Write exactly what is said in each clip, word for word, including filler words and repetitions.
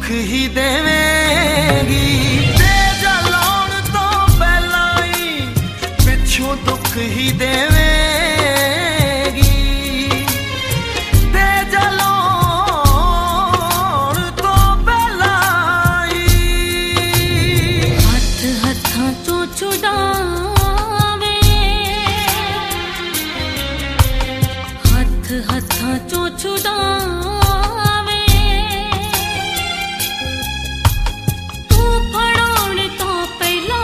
ही देवेगी। ते जलाउण तो पहला ही पिछों दुख ही देवेगी। ते जलाउण तो पहला ही हथ हथां चों छुड़ावे, हथ हथां चों छुड़ावे। तू फड़ाउण तो पहला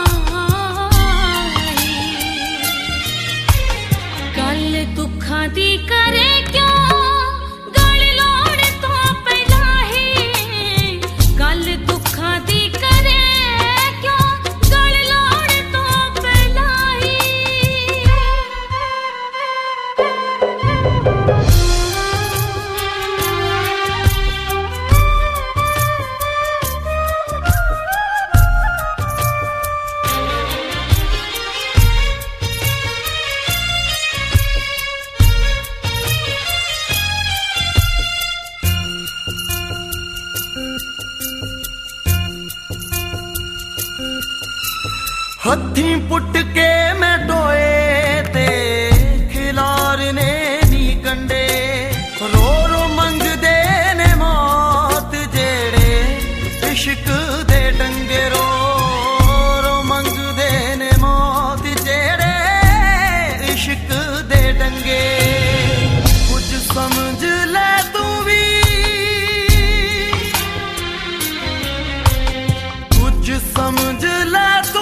गल दुखां दी करे क्यों, गल लाउण तो पहला ही गल दुखां दी करे क्यों, गल लाउण तो पहला ही। हथी पुट के मैं टोए ते खिलारने नी कंडे। रो रो मंगदे ने मौत जेड़े इश्क दे डंगे। रो रो मंगदे ने मौत जेड़े इश्क दे डंगे। कुछ समझ ले तू भी, कुछ समझ ले तू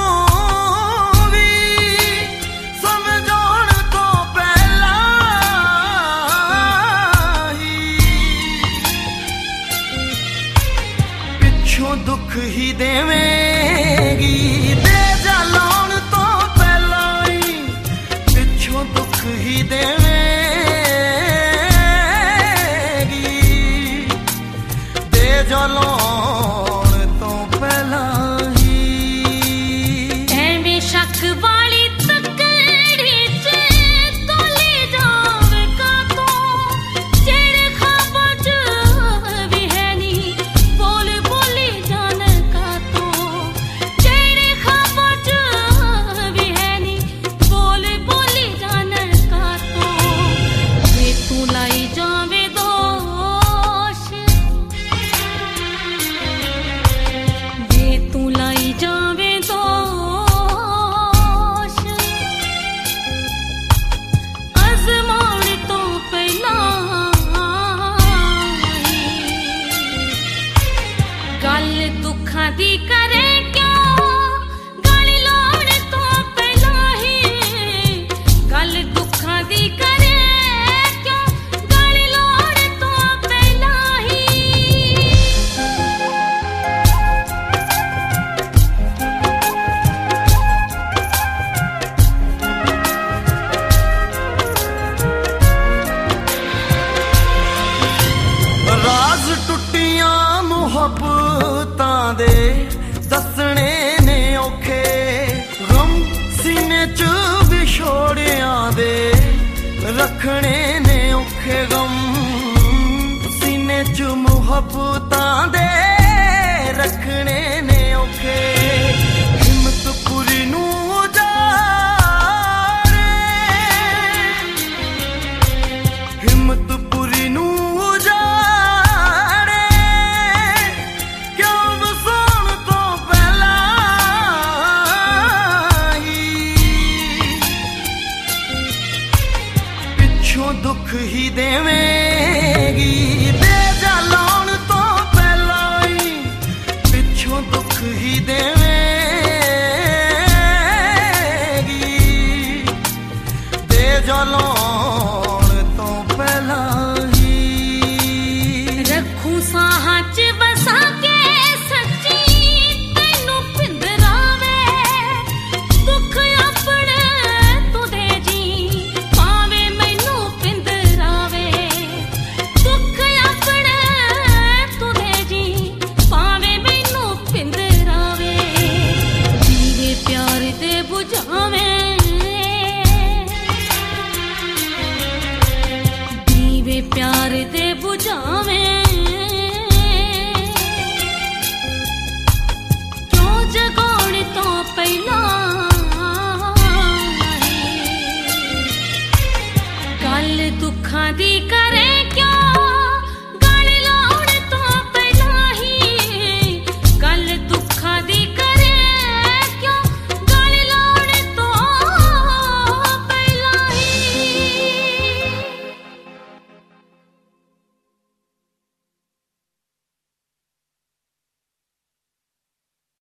दुख ही देवेगी। ते जलाउण तो पहला ही पिछों दुख ही देवेगी। ते जलाउण तो पहला ही एवें शक वाली तकड़ी च तोले जावे का तो, जेड़े ख्वाबां च भी है नी बोल बोली जान का तो, जेड़े ख्वाबां च भी है नी बोल बोली जान का तो। वे तू लाई जावे दोष, वे तू लाई जावे दोष, अज़माउण तो पहला गल दुखां दी करे क्यों, गल लाउण तो पहला ही गल दुखां दी करे क्यों, गल लाउण तो पहला ही। राज टुटियां मुहब्बतां दे दसने ने औखे। गम सीने च विछोड़ियां दे रखने ने औखे। गम सीने च मुहब्बतां दे रखने ने औखे। हिम्मत पूरी नूं उजाड़े, हिम्मत पूरी नूं उजाड़े। क्यों वसाउण तो पहला ही पिछों दुख ही देवेगी। ते जलाउण तो पहला ही पिछों दुख ही देवेगी। ते जलाउण तो पहला ही रखूं साहां च बसा के सच्ची तैनू पिंदरावे। दुख अपने तू दे जी पावे मैनू पिंदरावे। दुख अपने तू दे जी पावे मैनू पिंदरावे। दीवे प्यार दे बुझावे, दीवे प्यार दे बुझावे।